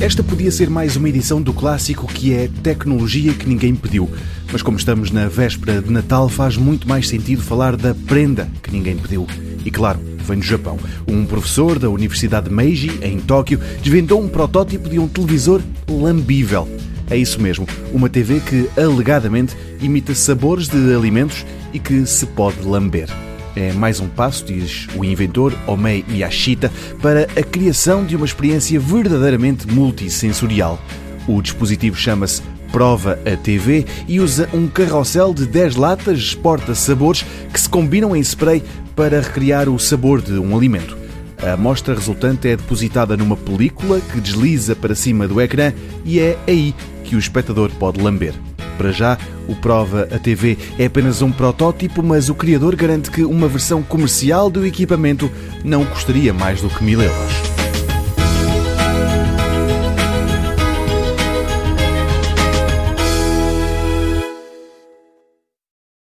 Esta podia ser mais uma edição do clássico que é tecnologia que ninguém pediu. Mas como estamos na véspera de Natal, faz muito mais sentido falar da prenda que ninguém pediu. E claro, vem do Japão. Um professor da Universidade Meiji, em Tóquio, desvendou um protótipo de um televisor lambível. É isso mesmo, uma TV que alegadamente imita sabores de alimentos e que se pode lamber. É mais um passo, diz o inventor Omei Yashita, para a criação de uma experiência verdadeiramente multissensorial. O dispositivo chama-se Prova a TV e usa um carrossel de 10 latas porta-sabores que se combinam em spray para recriar o sabor de um alimento. A amostra resultante é depositada numa película que desliza para cima do ecrã e é aí que o espectador pode lamber. Para já, o Prova a TV é apenas um protótipo, mas o criador garante que uma versão comercial do equipamento não custaria mais do que 1000 euros.